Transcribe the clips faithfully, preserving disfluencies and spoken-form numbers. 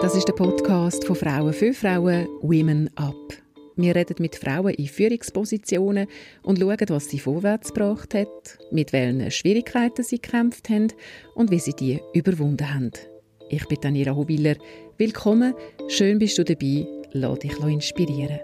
Das ist der Podcast von Frauen für Frauen «Women Up». Wir reden mit Frauen in Führungspositionen und schauen, was sie vorwärts gebracht hat, mit welchen Schwierigkeiten sie gekämpft haben und wie sie die überwunden haben. Ich bin Daniela Howiller. Willkommen, schön bist du dabei. Lass dich inspirieren.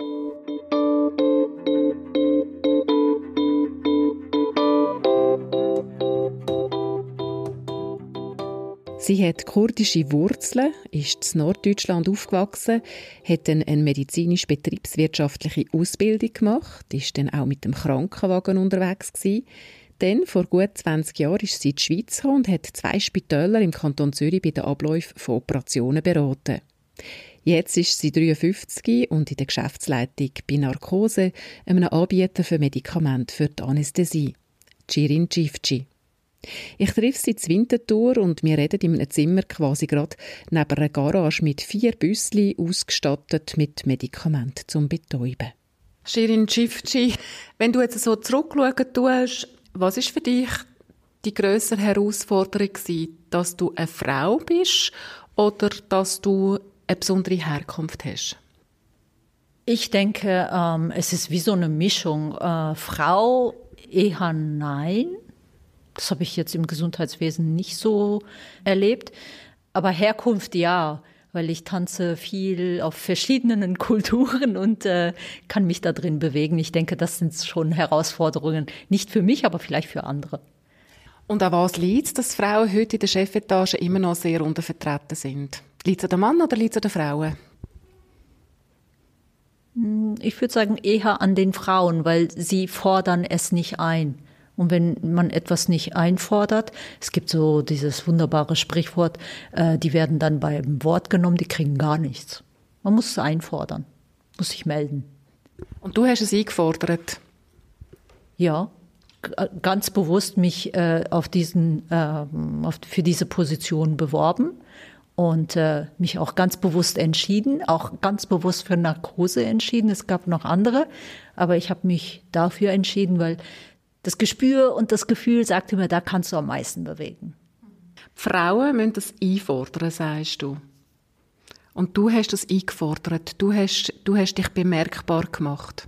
Sie hat kurdische Wurzeln, ist in Norddeutschland aufgewachsen, hat dann eine medizinisch-betriebswirtschaftliche Ausbildung gemacht, ist dann auch mit dem Krankenwagen unterwegs gewesen. Dann, vor gut zwanzig Jahren, ist sie in die Schweiz gekommen und hat zwei Spitäler im Kanton Zürich bei den Abläufen von Operationen beraten. Jetzt ist sie dreiundfünfzig und in der Geschäftsleitung bei Narkose, einem Anbieter für Medikamente für die Anästhesie. Shirin Çiftçi. Ich treffe sie in Winterthur und wir reden in einem Zimmer quasi gerade neben einer Garage mit vier Büsschen ausgestattet mit Medikamenten zum Betäuben. Shirin Çiftçi, wenn du jetzt so zurückschauen tust, was ist für dich die grössere Herausforderung gewesen, dass du eine Frau bist oder dass du eine besondere Herkunft hast? Ich denke, ähm, es ist wie so eine Mischung. Äh, Frau eher nein. Das habe ich jetzt im Gesundheitswesen nicht so erlebt. Aber Herkunft ja, weil ich tanze viel auf verschiedenen Kulturen und äh, kann mich da drin bewegen. Ich denke, das sind schon Herausforderungen. Nicht für mich, aber vielleicht für andere. Und an was liegt es, dass Frauen heute in der Chefetage immer noch sehr untervertreten sind? Liegt es an den Mann oder liegt es an den Frauen? Ich würde sagen eher an den Frauen, weil sie fordern es nicht ein. Und wenn man etwas nicht einfordert, es gibt so dieses wunderbare Sprichwort, äh, die werden dann beim Wort genommen, die kriegen gar nichts. Man muss es einfordern, muss sich melden. Und du hast es eingefordert? Ja, g- ganz bewusst mich äh, auf diesen, äh, auf, für diese Position beworben und äh, mich auch ganz bewusst entschieden, auch ganz bewusst für Narkose entschieden. Es gab noch andere, aber ich habe mich dafür entschieden, weil das Gespür und das Gefühl sagte mir, da kannst du am meisten bewegen. Frauen müssen das einfordern, sagst du. Und du hast das eingefordert. Du hast, du hast dich bemerkbar gemacht.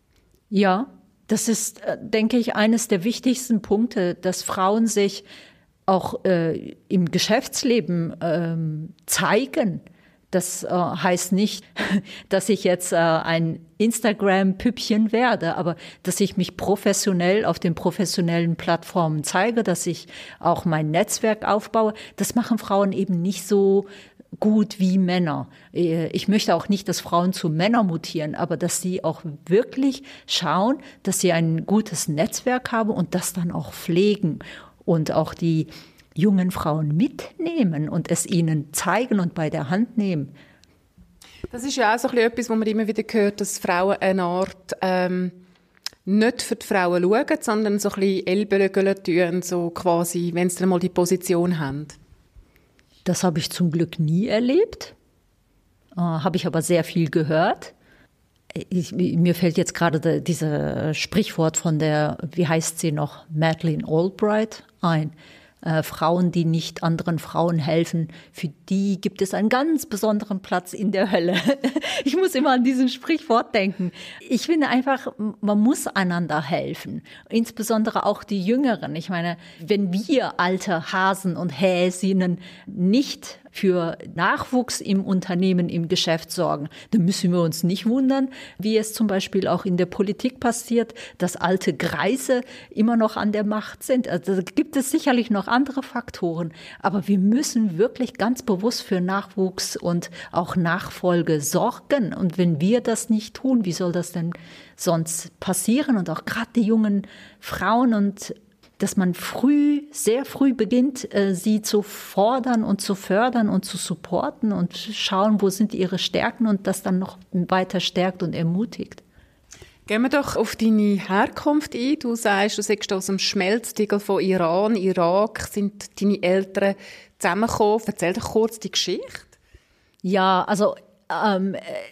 Ja, das ist, denke ich, eines der wichtigsten Punkte, dass Frauen sich auch äh, im Geschäftsleben ähm, zeigen. Das äh, heißt nicht, dass ich jetzt äh, ein Instagram-Püppchen werde, aber dass ich mich professionell auf den professionellen Plattformen zeige, dass ich auch mein Netzwerk aufbaue. Das machen Frauen eben nicht so gut wie Männer. Ich möchte auch nicht, dass Frauen zu Männern mutieren, aber dass sie auch wirklich schauen, dass sie ein gutes Netzwerk haben und das dann auch pflegen und auch die jungen Frauen mitnehmen und es ihnen zeigen und bei der Hand nehmen. Das ist ja auch so ein bisschen etwas, wo man immer wieder hört, dass Frauen eine Art ähm, nicht für die Frauen schauen, sondern so ein bisschen Ellbogen tun, so quasi, wenn sie dann mal die Position haben. Das habe ich zum Glück nie erlebt, äh, habe ich aber sehr viel gehört. Ich, mir fällt jetzt gerade dieses Sprichwort von der, wie heißt sie noch, Madeleine Albright ein. Äh, Frauen, die nicht anderen Frauen helfen, für die gibt es einen ganz besonderen Platz in der Hölle. Ich muss immer an diesen Sprichwort denken. Ich finde einfach, man muss einander helfen. Insbesondere auch die Jüngeren. Ich meine, wenn wir alte Hasen und Häsinnen nicht für Nachwuchs im Unternehmen, im Geschäft sorgen, dann müssen wir uns nicht wundern, wie es zum Beispiel auch in der Politik passiert, dass alte Greise immer noch an der Macht sind. Also da gibt es sicherlich noch andere Faktoren, aber wir müssen wirklich ganz bewusst für Nachwuchs und auch Nachfolge sorgen. Und wenn wir das nicht tun, wie soll das denn sonst passieren? Und auch gerade die jungen Frauen und dass man früh, sehr früh beginnt, sie zu fordern und zu fördern und zu supporten und schauen, wo sind ihre Stärken und das dann noch weiter stärkt und ermutigt. Gehen wir doch auf deine Herkunft ein. Du sagst, du sagst aus dem Schmelztiegel von Iran, Irak, sind deine Eltern zusammengekommen. Erzähl doch kurz die Geschichte. Ja, also ähm,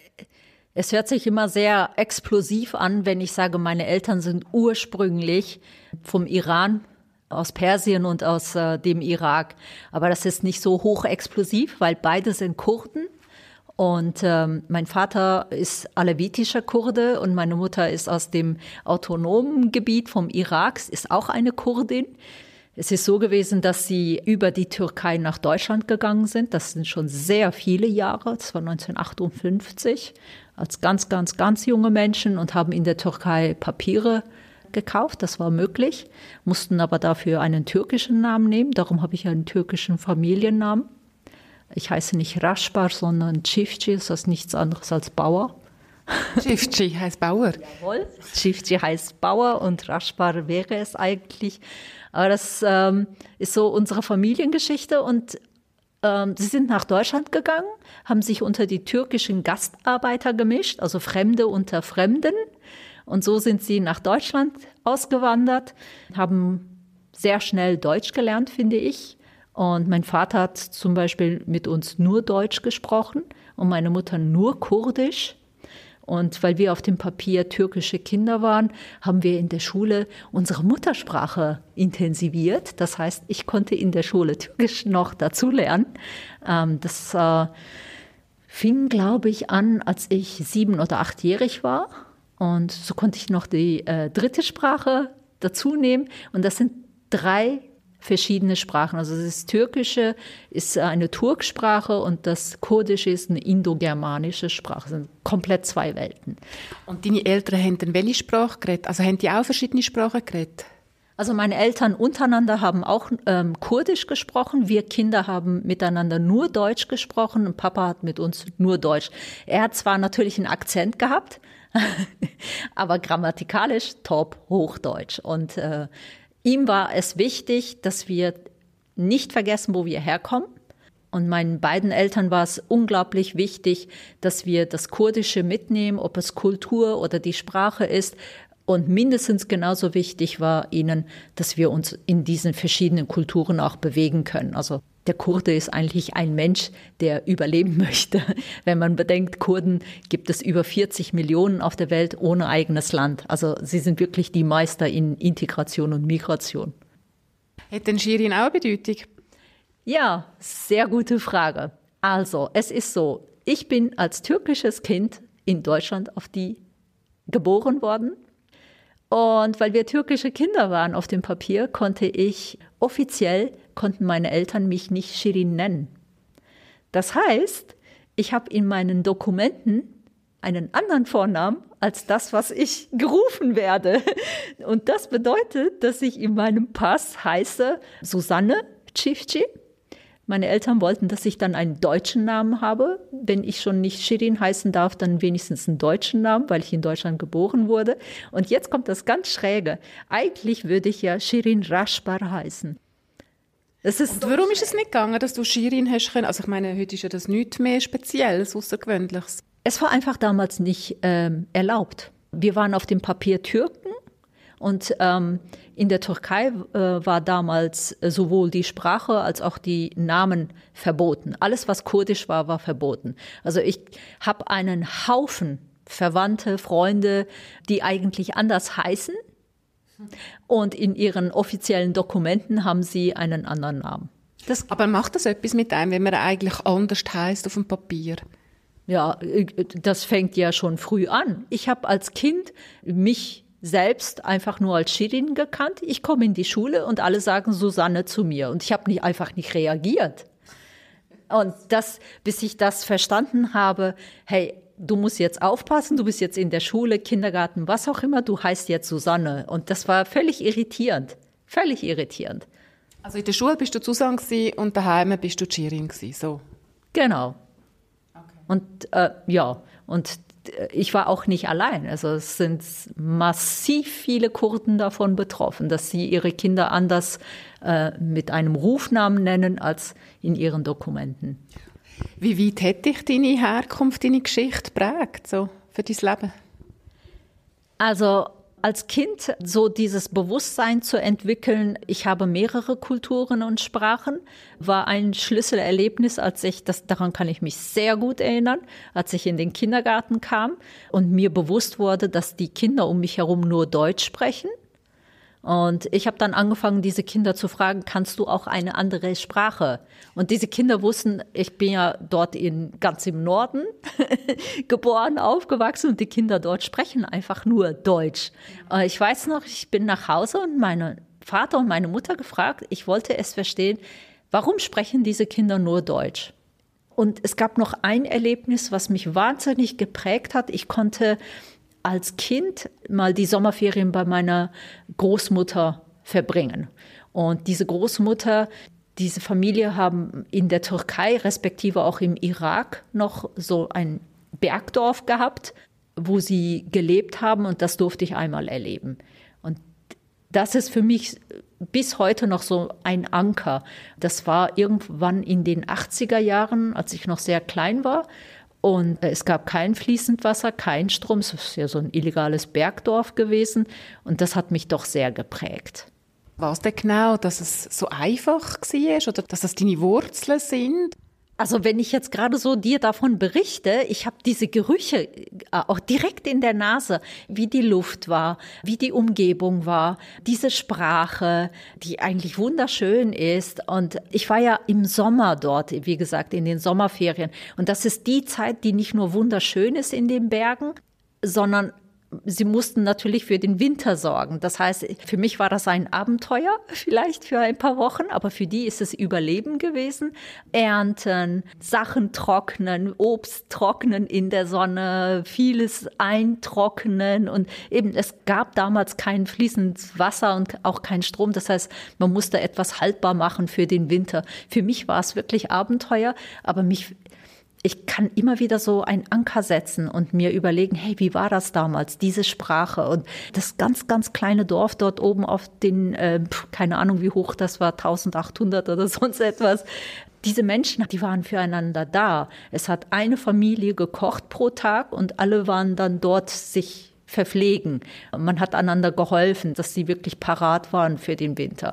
es hört sich immer sehr explosiv an, wenn ich sage, meine Eltern sind ursprünglich vom Iran, aus Persien und aus äh, dem Irak. Aber das ist nicht so hochexplosiv, weil beide sind Kurden. Und ähm, mein Vater ist alevitischer Kurde und meine Mutter ist aus dem autonomen Gebiet vom Irak, ist auch eine Kurdin. Es ist so gewesen, dass sie über die Türkei nach Deutschland gegangen sind. Das sind schon sehr viele Jahre. Das war neunzehnhundertachtundfünfzig, als ganz, ganz, ganz junge Menschen und haben in der Türkei Papiere gekauft. Das war möglich, mussten aber dafür einen türkischen Namen nehmen. Darum habe ich einen türkischen Familiennamen. Ich heiße nicht Raschbar, sondern Çiftçi. Das ist nichts anderes als Bauer. Çiftçi heißt Bauer. Jawohl, Çiftçi heißt Bauer und Raschbar wäre es eigentlich. Aber das ähm, ist so unsere Familiengeschichte und ähm, sie sind nach Deutschland gegangen, haben sich unter die türkischen Gastarbeiter gemischt, also Fremde unter Fremden. Und so sind sie nach Deutschland ausgewandert, haben sehr schnell Deutsch gelernt, finde ich. Und mein Vater hat zum Beispiel mit uns nur Deutsch gesprochen und meine Mutter nur Kurdisch. Und weil wir auf dem Papier türkische Kinder waren, haben wir in der Schule unsere Muttersprache intensiviert. Das heißt, ich konnte in der Schule Türkisch noch dazu lernen. Das fing, glaube ich, an, als ich sieben- oder achtjährig war. Und so konnte ich noch die äh, dritte Sprache dazu nehmen. Und das sind drei verschiedene Sprachen. Also das Türkische ist eine Turksprache und das Kurdische ist eine indogermanische Sprache. Das sind komplett zwei Welten. Und deine Eltern haben dann welche Sprache geredet? Also haben die auch verschiedene Sprachen geredet? Also meine Eltern untereinander haben auch ähm, Kurdisch gesprochen. Wir Kinder haben miteinander nur Deutsch gesprochen und Papa hat mit uns nur Deutsch. Er hat zwar natürlich einen Akzent gehabt, aber grammatikalisch top Hochdeutsch. Und äh, ihm war es wichtig, dass wir nicht vergessen, wo wir herkommen. Und meinen beiden Eltern war es unglaublich wichtig, dass wir das Kurdische mitnehmen, ob es Kultur oder die Sprache ist. Und mindestens genauso wichtig war ihnen, dass wir uns in diesen verschiedenen Kulturen auch bewegen können. Also der Kurde ist eigentlich ein Mensch, der überleben möchte. Wenn man bedenkt, Kurden gibt es über vierzig Millionen auf der Welt ohne eigenes Land. Also sie sind wirklich die Meister in Integration und Migration. Hat denn Shirin auch eine Bedeutung? Ja, sehr gute Frage. Also, es ist so, ich bin als türkisches Kind in Deutschland auf die geboren worden. Und weil wir türkische Kinder waren auf dem Papier, konnte ich offiziell, konnten meine Eltern mich nicht Shirin nennen. Das heißt, ich habe in meinen Dokumenten einen anderen Vornamen als das, was ich gerufen werde. Und das bedeutet, dass ich in meinem Pass heiße Susanne Çiftçi. Meine Eltern wollten, dass ich dann einen deutschen Namen habe. Wenn ich schon nicht Shirin heißen darf, dann wenigstens einen deutschen Namen, weil ich in Deutschland geboren wurde. Und jetzt kommt das ganz Schräge. Eigentlich würde ich ja Shirin Raschbar heißen. Das ist Und warum ist es nicht gegangen, dass du Shirin hast können? Also ich meine, heute ist ja das nichts mehr Spezielles, Außergewöhnliches. Es war einfach damals nicht ähm, erlaubt. Wir waren auf dem Papier Türken. Und ähm, in der Türkei äh, war damals äh, sowohl die Sprache als auch die Namen verboten. Alles, was kurdisch war, war verboten. Also ich habe einen Haufen Verwandte, Freunde, die eigentlich anders heißen. Und in ihren offiziellen Dokumenten haben sie einen anderen Namen. Das Aber macht das etwas mit einem, wenn man eigentlich anders heisst auf dem Papier? Ja, das fängt ja schon früh an. Ich habe als Kind mich selbst einfach nur als Shirin gekannt. Ich komme in die Schule und alle sagen Susanne zu mir. Und ich habe nicht, einfach nicht reagiert. Und das, bis ich das verstanden habe, hey, du musst jetzt aufpassen, du bist jetzt in der Schule, Kindergarten, was auch immer, du heißt jetzt Susanne. Und das war völlig irritierend. Völlig irritierend. Also in der Schule bist du Susanne und daheim bist du Shirin gewesen, so? Genau. Okay. Und äh, ja, und ich war auch nicht allein. Also es sind massiv viele Kurden davon betroffen, dass sie ihre Kinder anders äh, mit einem Rufnamen nennen als in ihren Dokumenten. Wie weit hat dich deine Herkunft, deine Geschichte geprägt, so für dein Leben? Also als Kind so dieses Bewusstsein zu entwickeln, ich habe mehrere Kulturen und Sprachen, war ein Schlüsselerlebnis, als ich, das, daran kann ich mich sehr gut erinnern, als ich in den Kindergarten kam und mir bewusst wurde, dass die Kinder um mich herum nur Deutsch sprechen. Und ich habe dann angefangen, diese Kinder zu fragen, kannst du auch eine andere Sprache? Und diese Kinder wussten, ich bin ja dort in, ganz im Norden geboren, aufgewachsen und die Kinder dort sprechen einfach nur Deutsch. Ich weiß noch, ich bin nach Hause und meine Vater und meine Mutter gefragt, ich wollte es verstehen, warum sprechen diese Kinder nur Deutsch? Und es gab noch ein Erlebnis, was mich wahnsinnig geprägt hat. Ich konnte als Kind mal die Sommerferien bei meiner Großmutter verbringen. Und diese Großmutter, diese Familie haben in der Türkei, respektive auch im Irak, noch so ein Bergdorf gehabt, wo sie gelebt haben. Und das durfte ich einmal erleben. Und das ist für mich bis heute noch so ein Anker. Das war irgendwann in den achtziger Jahren, als ich noch sehr klein war. Und es gab kein fließend Wasser, kein Strom. Es ist ja so ein illegales Bergdorf gewesen. Und das hat mich doch sehr geprägt. Was denn genau, dass es so einfach war oder dass das deine Wurzeln sind? Also wenn ich jetzt gerade so dir davon berichte, ich habe diese Gerüche auch direkt in der Nase, wie die Luft war, wie die Umgebung war, diese Sprache, die eigentlich wunderschön ist. Und ich war ja im Sommer dort, wie gesagt, in den Sommerferien. Und das ist die Zeit, die nicht nur wunderschön ist in den Bergen, sondern sie mussten natürlich für den Winter sorgen. Das heißt, für mich war das ein Abenteuer, vielleicht für ein paar Wochen, aber für die ist es Überleben gewesen. Ernten, Sachen trocknen, Obst trocknen in der Sonne, vieles eintrocknen. Und eben, es gab damals kein fließendes Wasser und auch kein Strom. Das heißt, man musste etwas haltbar machen für den Winter. Für mich war es wirklich Abenteuer, aber mich Ich kann immer wieder so einen Anker setzen und mir überlegen, hey, wie war das damals, diese Sprache? Und das ganz, ganz kleine Dorf dort oben auf den, äh, keine Ahnung, wie hoch das war, eintausendachthundert oder sonst etwas. Diese Menschen, die waren füreinander da. Es hat eine Familie gekocht pro Tag und alle waren dann dort sich verpflegen. Man hat einander geholfen, dass sie wirklich parat waren für den Winter.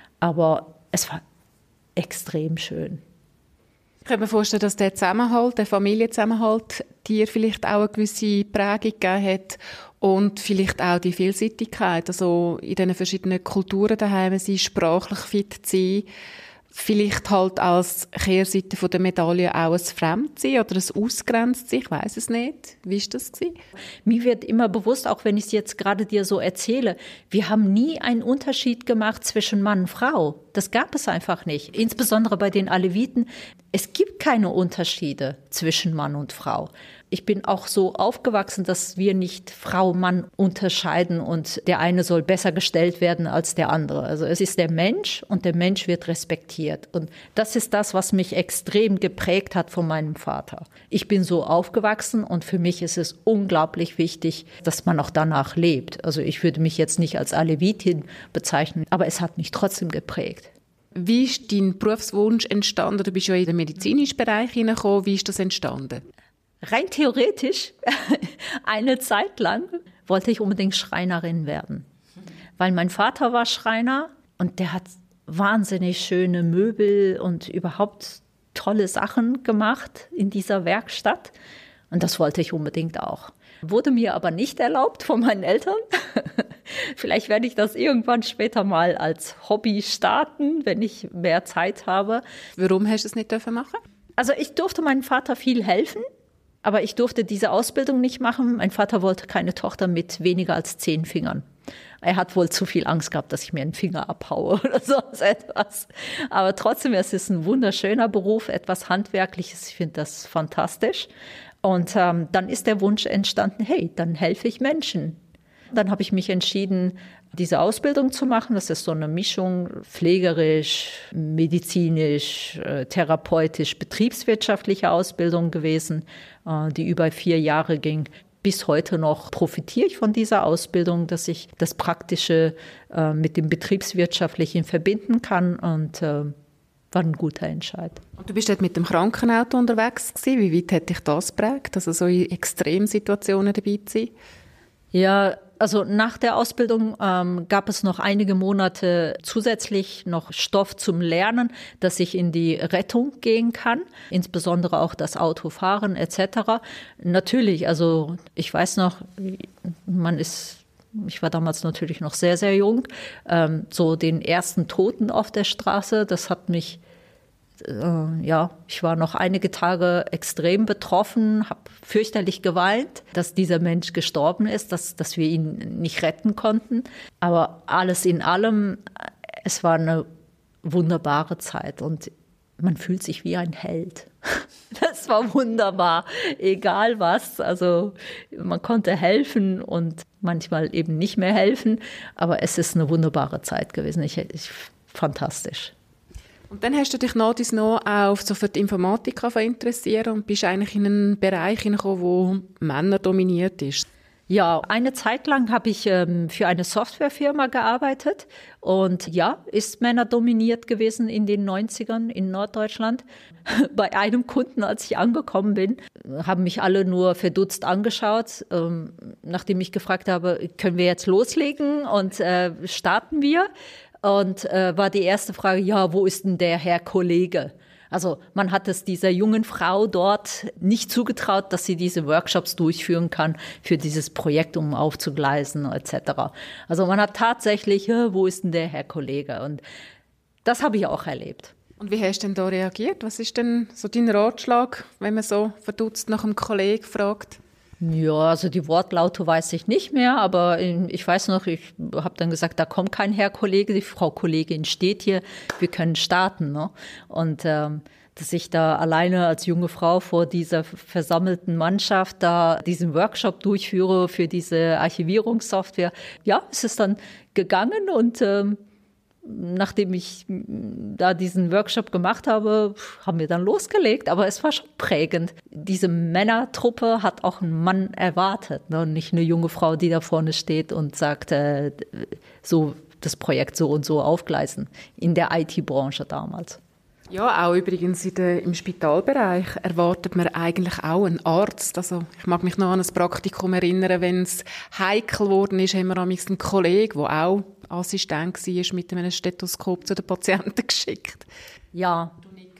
Aber es war extrem schön. Ich kann mir vorstellen, dass der Zusammenhalt, der Familienzusammenhalt dir vielleicht auch eine gewisse Prägung gegeben hat und vielleicht auch die Vielseitigkeit, also in diesen verschiedenen Kulturen daheim sein, sprachlich fit zu sein, vielleicht halt als Kehrseite von der Medaille auch ein Fremdsein oder ein Ausgrenztsein, ich weiss es nicht. Wie war das gewesen? Mir wird immer bewusst, auch wenn ich es jetzt gerade dir so erzähle, wir haben nie einen Unterschied gemacht zwischen Mann und Frau. Das gab es einfach nicht. Insbesondere bei den Aleviten. Es gibt keine Unterschiede zwischen Mann und Frau. Ich bin auch so aufgewachsen, dass wir nicht Frau-Mann unterscheiden und der eine soll besser gestellt werden als der andere. Also es ist der Mensch und der Mensch wird respektiert. Und das ist das, was mich extrem geprägt hat von meinem Vater. Ich bin so aufgewachsen und für mich ist es unglaublich wichtig, dass man auch danach lebt. Also ich würde mich jetzt nicht als Alevitin bezeichnen, aber es hat mich trotzdem geprägt. Wie ist dein Berufswunsch entstanden? Du bist ja in den medizinischen Bereich hineingekommen. Wie ist das entstanden? Rein theoretisch, eine Zeit lang wollte ich unbedingt Schreinerin werden. Weil mein Vater war Schreiner und der hat wahnsinnig schöne Möbel und überhaupt tolle Sachen gemacht in dieser Werkstatt. Und das wollte ich unbedingt auch. Wurde mir aber nicht erlaubt von meinen Eltern. Vielleicht werde ich das irgendwann später mal als Hobby starten, wenn ich mehr Zeit habe. Warum hast du es nicht dürfen machen? Also ich durfte meinem Vater viel helfen, aber ich durfte diese Ausbildung nicht machen. Mein Vater wollte keine Tochter mit weniger als zehn Fingern. Er hat wohl zu viel Angst gehabt, dass ich mir einen Finger abhaue oder sonst etwas. Aber trotzdem, es ist ein wunderschöner Beruf, etwas Handwerkliches. Ich finde das fantastisch. Und ähm, dann ist der Wunsch entstanden, hey, dann helfe ich Menschen. Dann habe ich mich entschieden, diese Ausbildung zu machen. Das ist so eine Mischung pflegerisch, medizinisch, äh, therapeutisch, betriebswirtschaftliche Ausbildung gewesen, äh, die über vier Jahre ging. Bis heute noch profitiere ich von dieser Ausbildung, dass ich das Praktische äh, mit dem Betriebswirtschaftlichen verbinden kann und äh, war ein guter Entscheid. Und du bist dort mit dem Krankenauto unterwegs gewesen. Wie weit hat dich das geprägt, also so in Extremsituationen dabei zu sein? Ja, also nach der Ausbildung ähm, gab es noch einige Monate zusätzlich noch Stoff zum Lernen, dass ich in die Rettung gehen kann, insbesondere auch das Autofahren et cetera. Natürlich, also ich weiß noch, man ist Ich war damals natürlich noch sehr, sehr jung. Ähm, so den ersten Toten auf der Straße, das hat mich, äh, ja, ich war noch einige Tage extrem betroffen, habe fürchterlich geweint, dass dieser Mensch gestorben ist, dass, dass wir ihn nicht retten konnten. Aber alles in allem, es war eine wunderbare Zeit und man fühlt sich wie ein Held. Das war wunderbar, egal was. Also man konnte helfen und manchmal eben nicht mehr helfen, aber es ist eine wunderbare Zeit gewesen. Ich, ich, fantastisch. Und dann hast du dich nach dies noch auch so für die Informatik interessiert und bist eigentlich in einen Bereich hineingekommen, wo Männer dominiert ist. Ja, eine Zeit lang habe ich ähm, für eine Softwarefirma gearbeitet und ja, ist männerdominiert gewesen in den neunzigern in Norddeutschland. Bei einem Kunden, als ich angekommen bin, haben mich alle nur verdutzt angeschaut, ähm, nachdem ich gefragt habe, können wir jetzt loslegen und äh, starten wir? Und äh, war die erste Frage, ja, wo ist denn der Herr Kollege? Also man hat es dieser jungen Frau dort nicht zugetraut, dass sie diese Workshops durchführen kann für dieses Projekt, um aufzugleisen et cetera. Also man hat tatsächlich, wo ist denn der Herr Kollege? Und das habe ich auch erlebt. Und wie hast du denn da reagiert? Was ist denn so dein Ratschlag, wenn man so verdutzt nach einem Kollegen fragt? Ja, also die Wortlaute weiß ich nicht mehr, aber ich weiß noch, ich habe dann gesagt, da kommt kein Herr Kollege, die Frau Kollegin steht hier, wir können starten. Ne? Und ähm, dass ich da alleine als junge Frau vor dieser versammelten Mannschaft da diesen Workshop durchführe für diese Archivierungssoftware, ja, es ist dann gegangen und ähm, nachdem ich da diesen Workshop gemacht habe, haben wir dann losgelegt. Aber es war schon prägend. Diese Männertruppe hat auch einen Mann erwartet, ne? Und nicht eine junge Frau, die da vorne steht und sagt, äh, so das Projekt so und so aufgleisen. In der I T-Branche damals. Ja, auch übrigens in der, im Spitalbereich erwartet man eigentlich auch einen Arzt. Also ich mag mich noch an ein Praktikum erinnern, wenn es heikel geworden ist, haben wir amigs einen Kollegen, der auch Assistent war, mit einem Stethoskop zu den Patienten geschickt. Ja.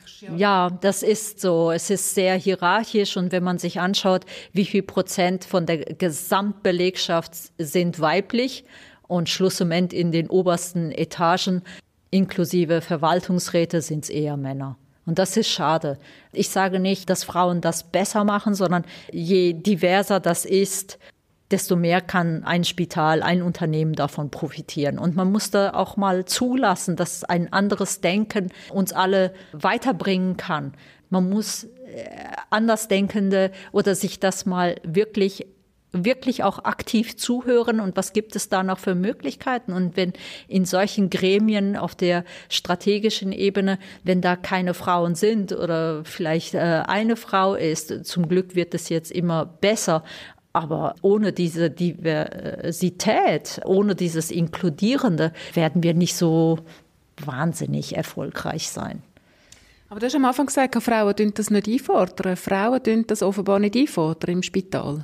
Ja, das ist so. Es ist sehr hierarchisch und wenn man sich anschaut, wie viel Prozent von der Gesamtbelegschaft sind weiblich und schlussendlich in den obersten Etagen inklusive Verwaltungsräte sind es eher Männer. Und das ist schade. Ich sage nicht, dass Frauen das besser machen, sondern je diverser das ist, desto mehr kann ein Spital, ein Unternehmen davon profitieren. Und man muss da auch mal zulassen, dass ein anderes Denken uns alle weiterbringen kann. Man muss Andersdenkende oder sich das mal wirklich wirklich auch aktiv zuhören und was gibt es da noch für Möglichkeiten? Und wenn in solchen Gremien auf der strategischen Ebene, wenn da keine Frauen sind oder vielleicht äh, eine Frau ist, zum Glück wird es jetzt immer besser, aber ohne diese Diversität, ohne dieses Inkludierende werden wir nicht so wahnsinnig erfolgreich sein. Aber du hast am Anfang gesagt, Frauen tun das nicht einfordern. Frauen tun das offenbar nicht einfordern im Spital.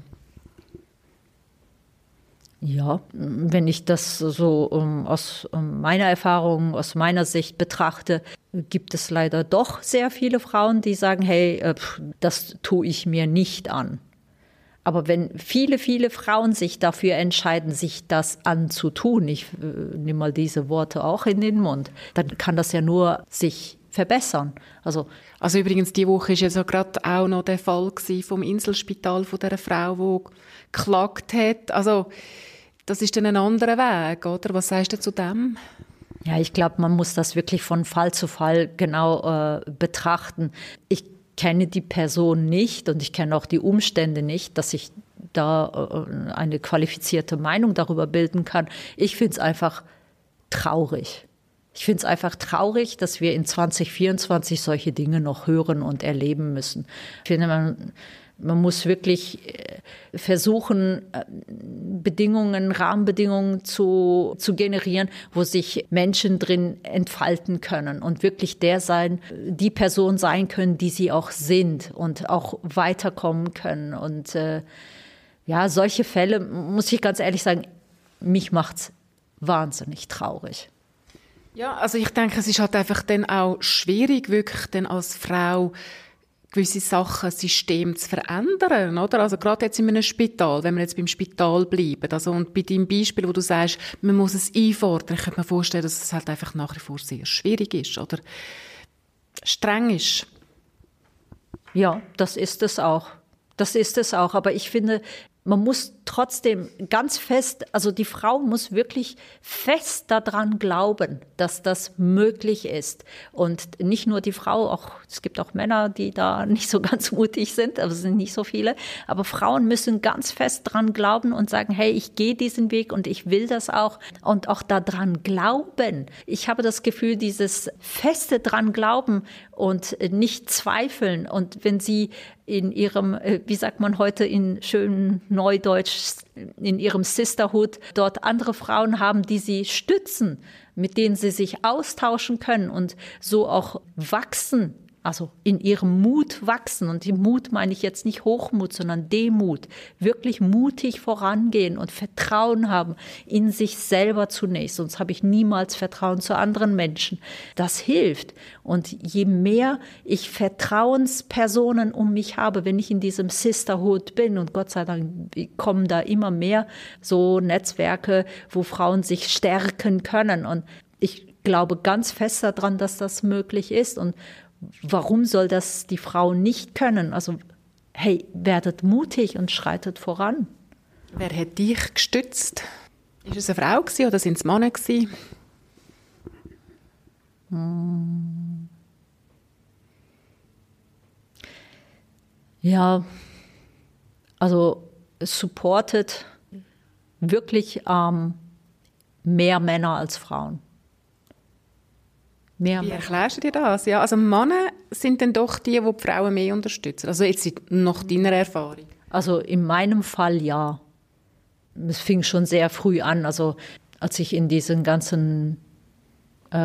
Ja, wenn ich das so um, aus um meiner Erfahrung, aus meiner Sicht betrachte, gibt es leider doch sehr viele Frauen, die sagen, hey, äh, das tue ich mir nicht an. Aber wenn viele, viele Frauen sich dafür entscheiden, sich das anzutun, ich äh, nehme mal diese Worte auch in den Mund, dann kann das ja nur sich verbessern. Also, also übrigens, diese Woche war ja so gerade auch noch der Fall vom Inselspital von dieser Frau, die geklagt hat. Also das ist dann ein anderer Weg, oder? Was sagst du zu dem? Ja, ich glaube, man muss das wirklich von Fall zu Fall genau äh, betrachten. Ich kenne die Person nicht und ich kenne auch die Umstände nicht, dass ich da äh, eine qualifizierte Meinung darüber bilden kann. Ich finde es einfach traurig. Ich finde es einfach traurig, dass wir in zwanzig vierundzwanzig solche Dinge noch hören und erleben müssen. Ich finde, man, man muss wirklich versuchen, Bedingungen, Rahmenbedingungen zu, zu generieren, wo sich Menschen drin entfalten können und wirklich der sein, die Person sein können, die sie auch sind und auch weiterkommen können. Und äh, ja, solche Fälle, muss ich ganz ehrlich sagen, mich macht's wahnsinnig traurig. Ja, also ich denke, es ist halt einfach dann auch schwierig, wirklich dann als Frau gewisse Sachen, System zu verändern, oder? Also gerade jetzt in einem Spital, wenn wir jetzt beim Spital bleiben, also und bei deinem Beispiel, wo du sagst, man muss es einfordern, ich könnte mir vorstellen, dass es halt einfach nach wie vor sehr schwierig ist, oder streng ist. Ja, das ist es auch. Das ist es auch. Aber ich finde, man muss trotzdem ganz fest, also die Frau muss wirklich fest daran glauben, dass das möglich ist. Und nicht nur die Frau, auch es gibt auch Männer, die da nicht so ganz mutig sind, aber es sind nicht so viele. Aber Frauen müssen ganz fest dran glauben und sagen, hey, ich gehe diesen Weg und ich will das auch. Und auch daran glauben. Ich habe das Gefühl, dieses feste dran glauben und nicht zweifeln. Und wenn sie in ihrem, wie sagt man heute in schönem Neudeutsch, in ihrem Sisterhood dort andere Frauen haben, die sie stützen, mit denen sie sich austauschen können und so auch wachsen, also in ihrem Mut wachsen. Und im Mut meine ich jetzt nicht Hochmut, sondern Demut. Wirklich mutig vorangehen und Vertrauen haben in sich selber zunächst. Sonst habe ich niemals Vertrauen zu anderen Menschen. Das hilft. Und je mehr ich Vertrauenspersonen um mich habe, wenn ich in diesem Sisterhood bin, und Gott sei Dank kommen da immer mehr so Netzwerke, wo Frauen sich stärken können. Und ich glaube ganz fest daran, dass das möglich ist. Und warum soll das die Frau nicht können? Also, hey, werdet mutig und schreitet voran. Wer hat dich gestützt? Ist es eine Frau gewesen, oder sind es Männer gewesen? Hm. Ja, also supportet wirklich ähm, mehr Männer als Frauen. Mehr Wie erklärst du dir das? Ja, also Männer sind dann doch die, die die Frauen mehr unterstützen. Also jetzt nach deiner Erfahrung. Also in meinem Fall ja. Es fing schon sehr früh an. Also als ich in diesen ganzen äh,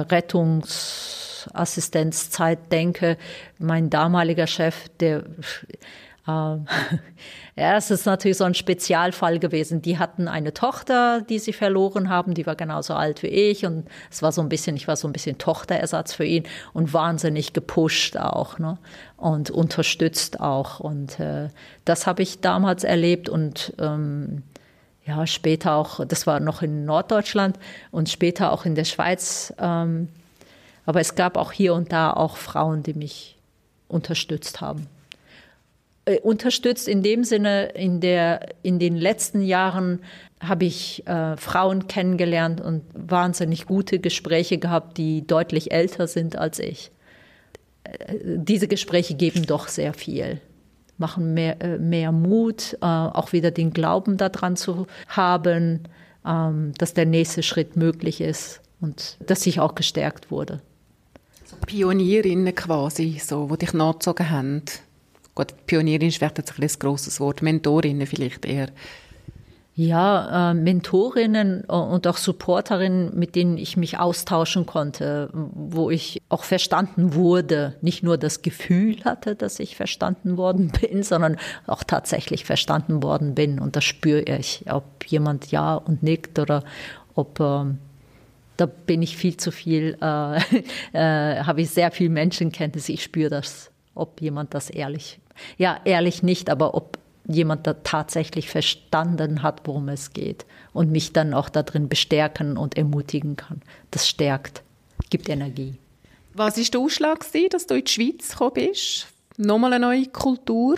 Rettungsassistenzzeit denke, mein damaliger Chef, der Ähm, ja, es ist natürlich so ein Spezialfall gewesen. Die hatten eine Tochter, die sie verloren haben, die war genauso alt wie ich, und es war so ein bisschen, ich war so ein bisschen Tochterersatz für ihn und wahnsinnig gepusht auch, ne? Und unterstützt auch, und äh, das habe ich damals erlebt. Und ähm, ja, später auch, das war noch in Norddeutschland und später auch in der Schweiz, ähm, aber es gab auch hier und da auch Frauen, die mich unterstützt haben. Unterstützt in dem Sinne, in, der, in den letzten Jahren habe ich äh, Frauen kennengelernt und wahnsinnig gute Gespräche gehabt, die deutlich älter sind als ich. Äh, diese Gespräche geben doch sehr viel, machen mehr, äh, mehr Mut, äh, auch wieder den Glauben daran zu haben, ähm, dass der nächste Schritt möglich ist und dass ich auch gestärkt wurde. So Pionierinnen quasi, so, die dich nachgezogen haben. Gut, Pionierin ist vielleicht jetzt ein bisschen ein grosses Wort, Mentorinnen vielleicht eher. Ja, äh, Mentorinnen und auch Supporterinnen, mit denen ich mich austauschen konnte, wo ich auch verstanden wurde, nicht nur das Gefühl hatte, dass ich verstanden worden bin, sondern auch tatsächlich verstanden worden bin. Und das spüre ich, ob jemand ja und nickt oder ob... Ähm, da bin ich viel zu viel, äh, äh, habe ich sehr viel Menschenkenntnis, ich spüre das. Ob jemand das ehrlich, ja, ehrlich nicht, aber ob jemand da tatsächlich verstanden hat, worum es geht und mich dann auch darin bestärken und ermutigen kann. Das stärkt, gibt Energie. Was war der Ausschlag, dass du in die Schweiz gekommen bist? Nochmal eine neue Kultur?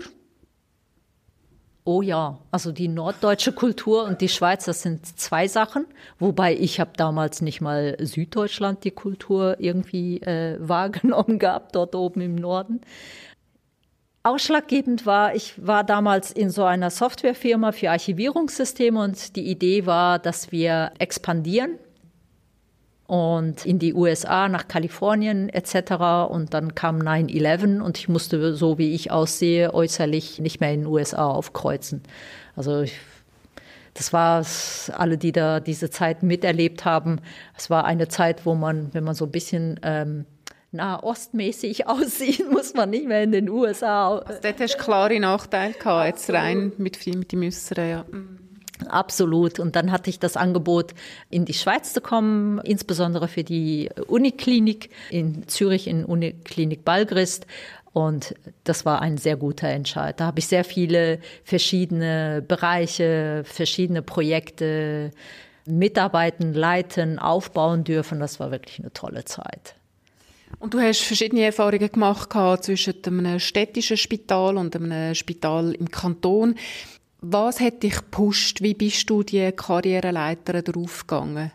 Oh ja, also die norddeutsche Kultur und die Schweiz, das sind zwei Sachen. Wobei ich habe damals nicht mal Süddeutschland die Kultur irgendwie äh, wahrgenommen gehabt, dort oben im Norden. Ausschlaggebend war, ich war damals in so einer Softwarefirma für Archivierungssysteme und die Idee war, dass wir expandieren und in die U S A, nach Kalifornien et cetera. Und dann kam nine eleven und ich musste, so wie ich aussehe, äußerlich nicht mehr in den U S A aufkreuzen. Also ich, das war, alle, die da diese Zeit miterlebt haben, es war eine Zeit, wo man, wenn man so ein bisschen ähm, nahostmäßig aussieht, muss man nicht mehr in den U S A. Also dort hast du klare Nachteile gehabt, jetzt rein mit, mit den Müssern, ja. Absolut. Und dann hatte ich das Angebot, in die Schweiz zu kommen, insbesondere für die Uniklinik in Zürich, in Uniklinik Balgrist. Und das war ein sehr guter Entscheid. Da habe ich sehr viele verschiedene Bereiche, verschiedene Projekte mitarbeiten, leiten, aufbauen dürfen. Das war wirklich eine tolle Zeit. Und du hast verschiedene Erfahrungen gemacht zwischen einem städtischen Spital und einem Spital im Kanton. Was hat dich gepusht? Wie bist du die Karriereleiter draufgegangen?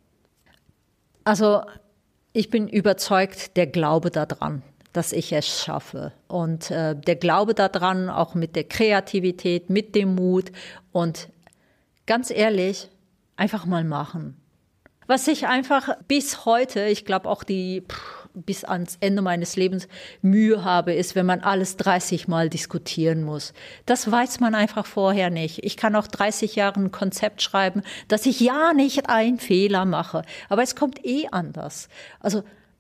Also ich bin überzeugt, der Glaube daran, dass ich es schaffe. Und äh, der Glaube daran, auch mit der Kreativität, mit dem Mut. Und ganz ehrlich, einfach mal machen. Was ich einfach bis heute, ich glaube auch die pff, bis ans Ende meines Lebens Mühe habe, ist, wenn man alles dreißig Mal diskutieren muss. Das weiß man einfach vorher nicht. Ich kann auch dreißig Jahre ein Konzept schreiben, dass ich ja nicht einen Fehler mache. Aber es kommt eh anders. Also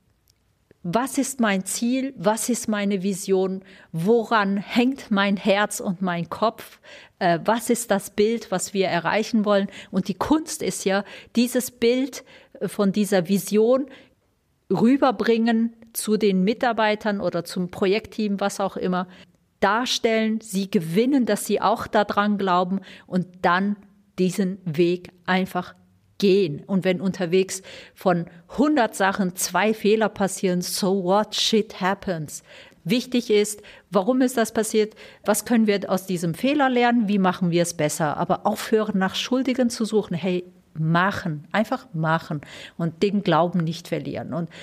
was ist mein Ziel? Was ist meine Vision? Woran hängt mein Herz und mein Kopf? Äh, was ist das Bild, was wir erreichen wollen? Und die Kunst ist ja, dieses Bild von dieser Vision rüberbringen zu den Mitarbeitern oder zum Projektteam, was auch immer, darstellen, sie gewinnen, dass sie auch daran glauben und dann diesen Weg einfach gehen. Und wenn unterwegs von hundert Sachen zwei Fehler passieren, so what, shit happens. Wichtig ist, warum ist das passiert? Was können wir aus diesem Fehler lernen? Wie machen wir es besser? Aber aufhören, nach Schuldigen zu suchen. Hey, machen, einfach machen und den Glauben nicht verlieren. Und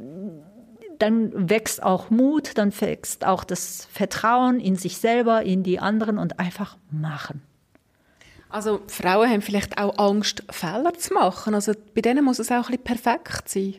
dann wächst auch Mut, dann wächst auch das Vertrauen in sich selber, in die anderen und einfach machen. Also Frauen haben vielleicht auch Angst, Fehler zu machen. Also bei denen muss es auch ein bisschen perfekt sein.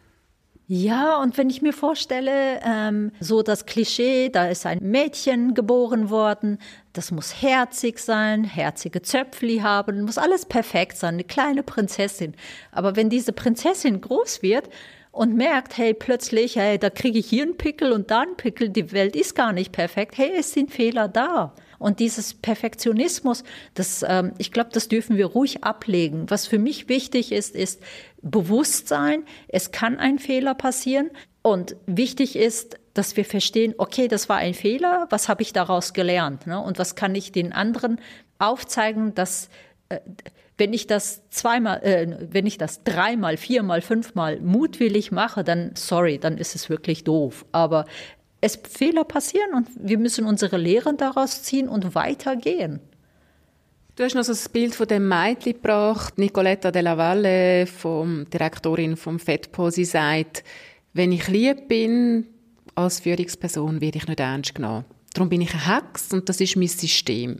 Ja, und wenn ich mir vorstelle, ähm, so das Klischee, da ist ein Mädchen geboren worden, das muss herzig sein, herzige Zöpfli haben, muss alles perfekt sein, eine kleine Prinzessin. Aber wenn diese Prinzessin groß wird und merkt, hey, plötzlich, hey, da kriege ich hier einen Pickel und da einen Pickel, die Welt ist gar nicht perfekt, hey, es sind Fehler da. Und dieses Perfektionismus, das, ähm, ich glaube, das dürfen wir ruhig ablegen. Was für mich wichtig ist, ist Bewusstsein. Es kann ein Fehler passieren. Und wichtig ist, dass wir verstehen, okay, das war ein Fehler. Was habe ich daraus gelernt? Ne? Und was kann ich den anderen aufzeigen, dass äh, wenn ich das zweimal, äh, wenn ich das dreimal, viermal, fünfmal mutwillig mache, dann sorry, dann ist es wirklich doof. Aber es Fehler passieren und wir müssen unsere Lehren daraus ziehen und weitergehen. Du hast noch so das Bild von dem Mädchen gebracht, Nicoletta Della Valle, vom Direktorin vom FEDPO. Sie sagt, wenn ich lieb bin, als Führungsperson werde ich nicht ernst genommen. Darum bin ich eine Hex und das ist mein System.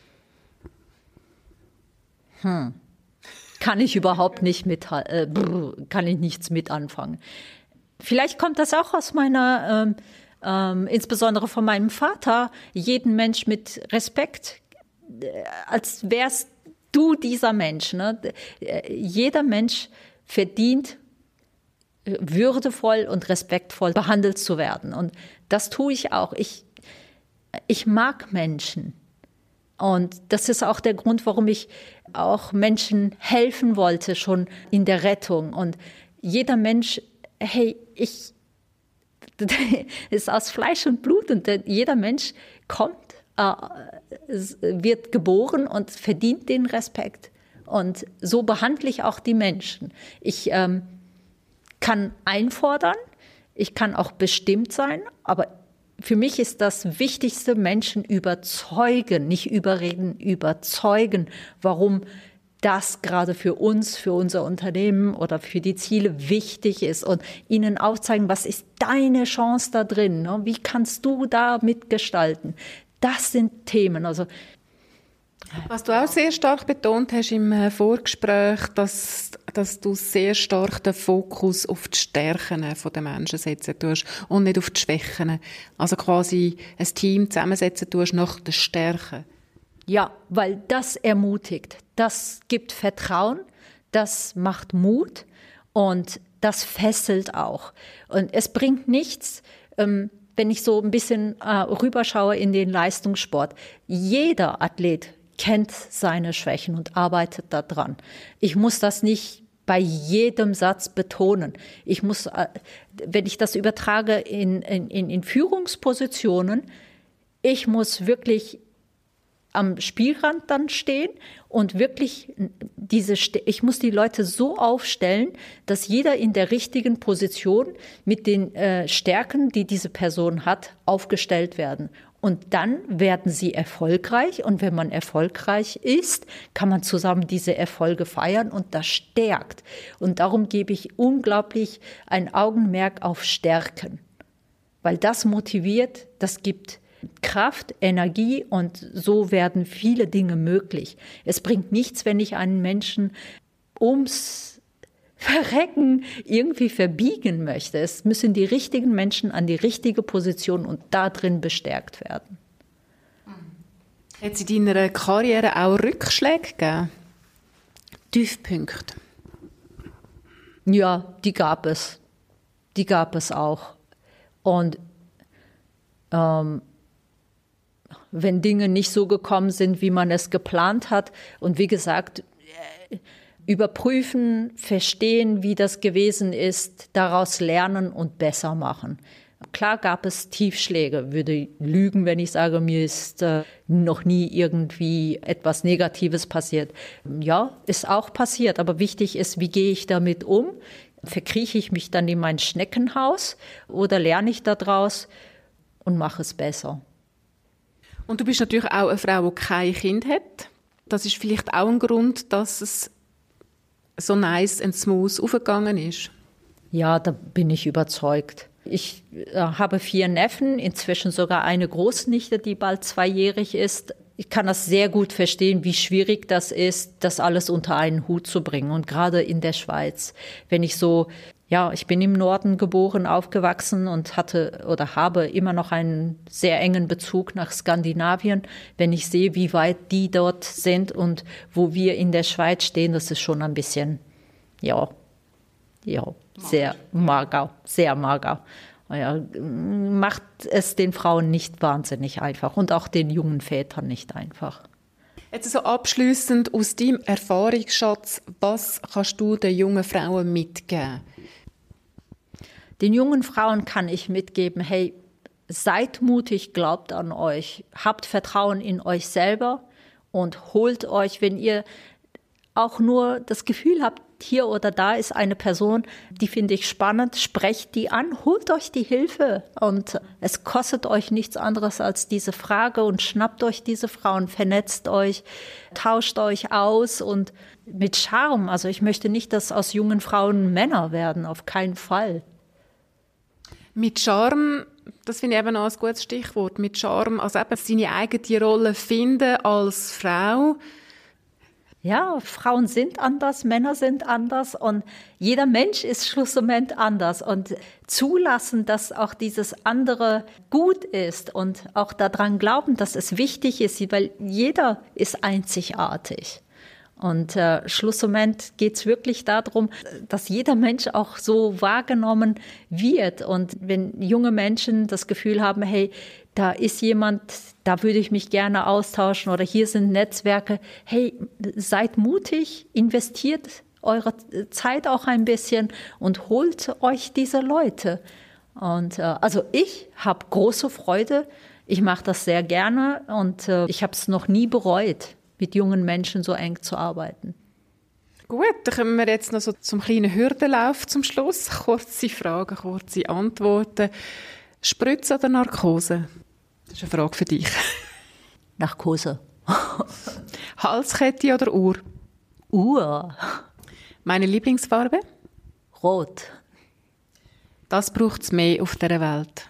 Hm. Kann ich überhaupt nicht mit, äh, kann ich nichts mit anfangen. Vielleicht kommt das auch aus meiner ähm, Ähm, insbesondere von meinem Vater, jeden Mensch mit Respekt, äh, als wärst du dieser Mensch. Ne? Äh, jeder Mensch verdient, äh, würdevoll und respektvoll behandelt zu werden. Und das tue ich auch. Ich, ich mag Menschen. Und das ist auch der Grund, warum ich auch Menschen helfen wollte, schon in der Rettung. Und jeder Mensch, hey, ich ist aus Fleisch und Blut und jeder Mensch kommt, äh, wird geboren und verdient den Respekt. Und so behandle ich auch die Menschen. Ich ähm, kann einfordern, ich kann auch bestimmt sein, aber für mich ist das Wichtigste, Menschen überzeugen, nicht überreden, überzeugen, warum das gerade für uns, für unser Unternehmen oder für die Ziele wichtig ist und ihnen aufzeigen, was ist deine Chance da drin, ne? Wie kannst du da mitgestalten? Das sind Themen. Also, was du auch sehr stark betont hast im Vorgespräch, dass, dass du sehr stark den Fokus auf die Stärken der Menschen setzen tust und nicht auf die Schwächen. Also quasi ein Team zusammensetzen tust nach den Stärken. Ja, weil das ermutigt, das gibt Vertrauen, das macht Mut und das fesselt auch. Und es bringt nichts, ähm, wenn ich so ein bisschen äh, rüberschaue in den Leistungssport. Jeder Athlet kennt seine Schwächen und arbeitet daran. Ich muss das nicht bei jedem Satz betonen. Ich muss, wenn ich das übertrage in, in, in Führungspositionen, ich muss wirklich am Spielrand dann stehen und wirklich diese, ich muss die Leute so aufstellen, dass jeder in der richtigen Position mit den äh, Stärken, die diese Person hat, aufgestellt werden. Und dann werden sie erfolgreich. Und wenn man erfolgreich ist, kann man zusammen diese Erfolge feiern und das stärkt. Und darum gebe ich unglaublich ein Augenmerk auf Stärken. Weil das motiviert, das gibt Kraft, Energie und so werden viele Dinge möglich. Es bringt nichts, wenn ich einen Menschen ums Verrecken irgendwie verbiegen möchte. Es müssen die richtigen Menschen an die richtige Position und da drin bestärkt werden. Hat es in deiner Karriere auch Rückschläge gegeben? Tiefpunkte? Ja, die gab es. Die gab es auch. Und ähm, wenn Dinge nicht so gekommen sind, wie man es geplant hat. Und wie gesagt, überprüfen, verstehen, wie das gewesen ist, daraus lernen und besser machen. Klar gab es Tiefschläge, würde lügen, wenn ich sage, mir ist äh, noch nie irgendwie etwas Negatives passiert. Ja, ist auch passiert, aber wichtig ist, wie gehe ich damit um? Verkrieche ich mich dann in mein Schneckenhaus oder lerne ich daraus und mache es besser? Und du bist natürlich auch eine Frau, die kein Kind hat. Das ist vielleicht auch ein Grund, dass es so nice and smooth aufgegangen ist. Ja, da bin ich überzeugt. Ich äh, habe vier Neffen, inzwischen sogar eine Großnichte, die bald zweijährig ist. Ich kann das sehr gut verstehen, wie schwierig das ist, das alles unter einen Hut zu bringen. Und gerade in der Schweiz, wenn ich so, ja, ich bin im Norden geboren, aufgewachsen und hatte oder habe immer noch einen sehr engen Bezug nach Skandinavien. Wenn ich sehe, wie weit die dort sind und wo wir in der Schweiz stehen, das ist schon ein bisschen, ja, ja, sehr mager, sehr mager. Ja, macht es den Frauen nicht wahnsinnig einfach und auch den jungen Vätern nicht einfach. Jetzt so abschliessend aus deinem Erfahrungsschatz, was kannst du den jungen Frauen mitgeben? Den jungen Frauen kann ich mitgeben, hey, seid mutig, glaubt an euch, habt Vertrauen in euch selber und holt euch, wenn ihr auch nur das Gefühl habt, hier oder da ist eine Person, die finde ich spannend, sprecht die an, holt euch die Hilfe und es kostet euch nichts anderes als diese Frage und schnappt euch diese Frauen, vernetzt euch, tauscht euch aus und mit Charme. Also ich möchte nicht, dass aus jungen Frauen Männer werden, auf keinen Fall. Mit Charme, das finde ich eben auch ein gutes Stichwort, mit Charme, also eben seine eigene Rolle finden als Frau. Ja, Frauen sind anders, Männer sind anders und jeder Mensch ist schlussendlich anders und zulassen, dass auch dieses andere gut ist und auch daran glauben, dass es wichtig ist, weil jeder ist einzigartig. Und äh, schlussendlich geht es wirklich darum, dass jeder Mensch auch so wahrgenommen wird. Und wenn junge Menschen das Gefühl haben, hey, da ist jemand, da würde ich mich gerne austauschen oder hier sind Netzwerke, hey, seid mutig, investiert eure Zeit auch ein bisschen und holt euch diese Leute. Und äh, also ich habe große Freude, ich mache das sehr gerne und äh, ich habe es noch nie bereut, mit jungen Menschen so eng zu arbeiten. Gut, dann kommen wir jetzt noch so zum kleinen Hürdenlauf zum Schluss. Kurze Fragen, kurze Antworten. Spritze oder Narkose? Das ist eine Frage für dich. Narkose. Halskette oder Uhr? Uhr. Meine Lieblingsfarbe? Rot. Das braucht es mehr auf dieser Welt.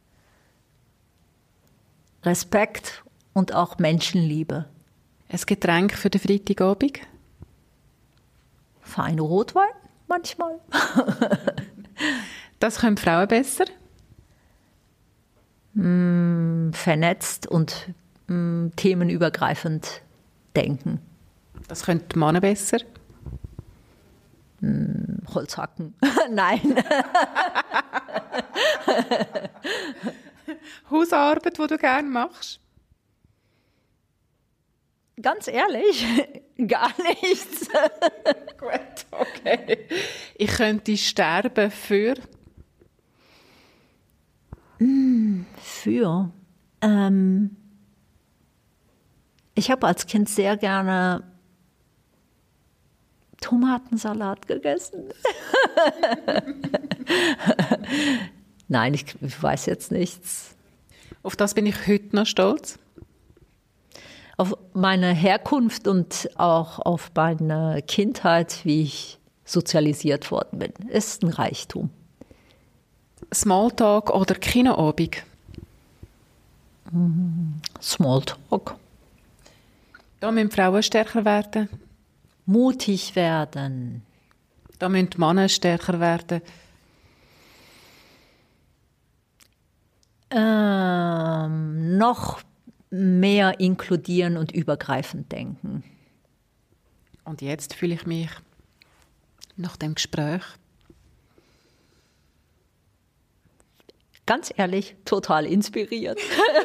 Respekt und auch Menschenliebe. Ein Getränk für den Freitagabend? Feine Rotwein manchmal. Das können Frauen besser? Mm, vernetzt und mm, themenübergreifend denken. Das können die Männer besser? Mm, Holzhacken. Nein. Hausarbeit, die du gerne machst? Ganz ehrlich, Gar nichts. Gut, okay. Ich könnte sterben für... Mm, für... Ähm, ich habe als Kind sehr gerne Tomatensalat gegessen. Nein, ich, ich weiß jetzt nichts. Auf das bin ich heute noch stolz. Auf meine Herkunft und auch auf meine Kindheit, wie ich sozialisiert worden bin, ist ein Reichtum. Smalltalk oder Kinoabend? Smalltalk. Da müssen Frauen stärker werden. Mutig werden. Da müssen Männer stärker werden. Ähm, noch mehr inkludieren und übergreifend denken. Und jetzt fühle ich mich nach dem Gespräch ganz ehrlich, total inspiriert.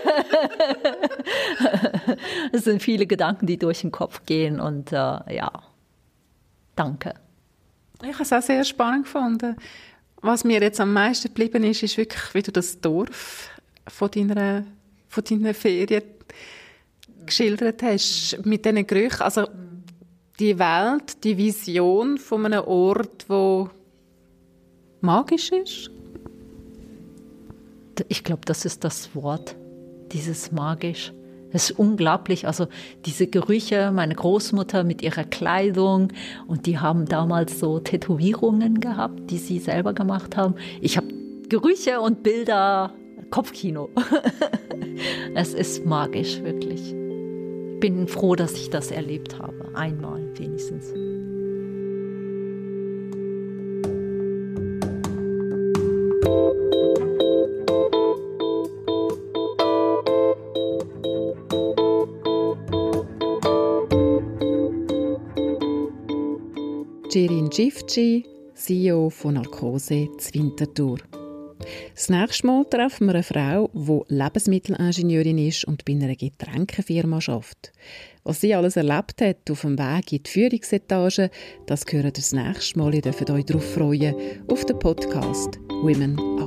Es sind viele Gedanken, die durch den Kopf gehen und äh, ja, danke. Ich habe es auch sehr spannend gefunden. Was mir jetzt am meisten geblieben ist, ist wirklich, wie du das Dorf von deiner, von deiner Ferien geschildert hast, mit diesen Gerüchen. Also die Welt, die Vision von einem Ort, wo magisch ist. Ich glaube, das ist das Wort, dieses magisch. Es ist unglaublich, also diese Gerüche, meine Großmutter mit ihrer Kleidung und die haben damals so Tätowierungen gehabt, die sie selber gemacht haben. Ich habe Gerüche und Bilder, Kopfkino. Es ist magisch, wirklich. Ich bin froh, dass ich das erlebt habe, einmal wenigstens. Shirin Gifci, C E O von Narkose Winterthur. Das nächste Mal treffen wir eine Frau, die Lebensmittelingenieurin ist und bei einer Getränkefirma arbeitet. Was sie alles erlebt hat auf dem Weg in die Führungsetage, das gehört ihr das nächste Mal. Ihr dürft euch darauf freuen, auf den Podcast «Women Up».